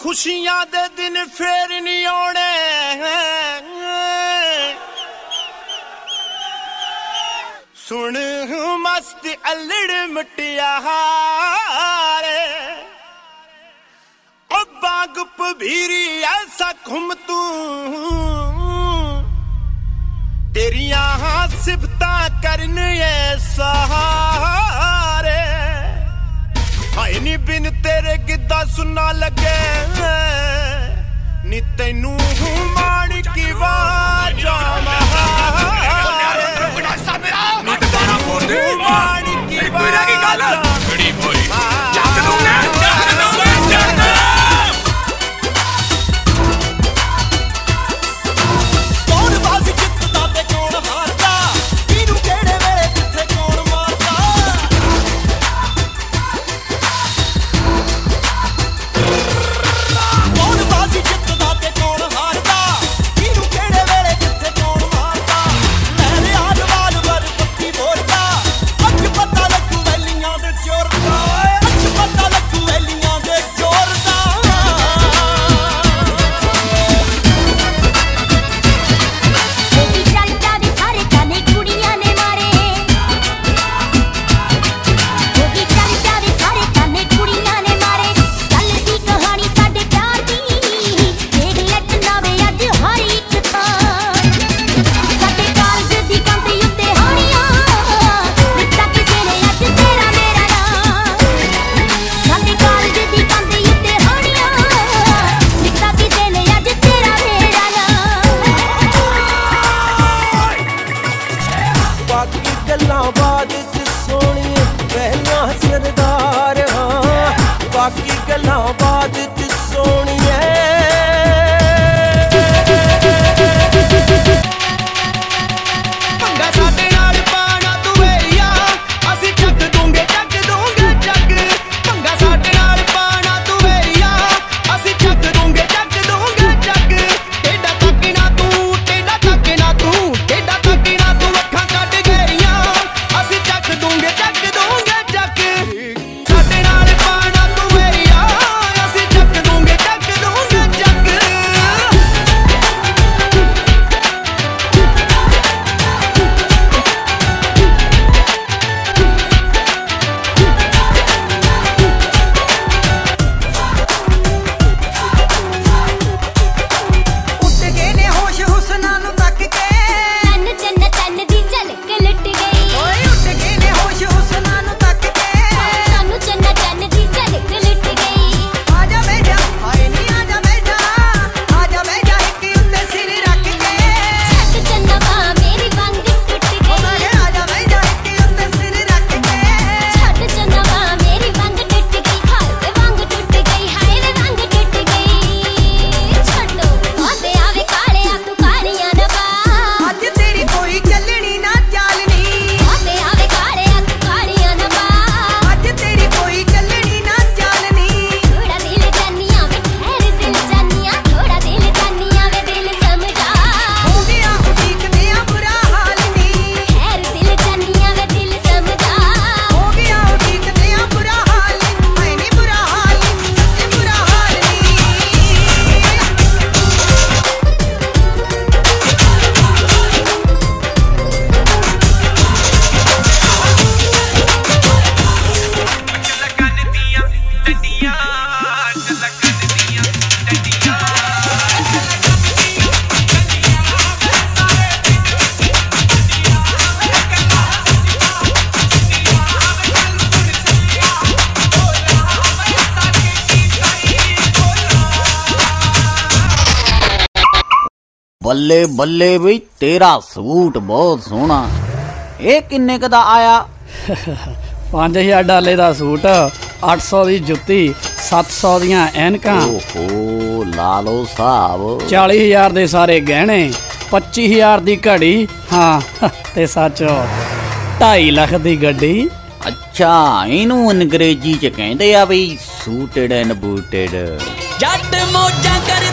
खुशियां दे दिन फेर नहीं आने सुन मस्त अल्लड़ मुटियारे ओ बाग पभीरी ऐसा घुम तू तेरिया सिफता करन ये सहारे हाय नी बिन तेरे गिद्दा सुनना लगे नी तैनू माड़ी की वाजा महारे नी तैनू माड़ी की वाजा ਬੱਲੇ ਬੱਲੇ ਬਈ ਤੇਰਾ ਸੂਟ ਬਹੁਤ ਸੋਹਣਾ। ਇਹ ਕਿੰਨੇ ਕ ਦਾ ਆਇਆ? 5000 ਡਾਲੇ ਦਾ ਸੂਟ, 800 ਦੀ ਜੁੱਤੀ, 700 ਦੀਆਂ ਐਨਕਾਂ। ਓਹੋ ਲਾ ਲਓ ਹਿਸਾਬ। 40000 ਦੇ ਸਾਰੇ ਗਹਿਣੇ, 25000 ਦੀ ਘੜੀ, ਹਾਂ ਤੇ ਸੱਚ 2.5 ਲੱਖ ਦੀ ਗੱਡੀ। ਅੱਛਾ ਇਹਨੂੰ ਅੰਗਰੇਜ਼ੀ ਚ ਕਹਿੰਦੇ ਆ ਬਈ ਸੂਟਡ ਐਂਡ ਬੂਟਡ। ਜੱਟ ਮੋਜਾਂ ਕਰ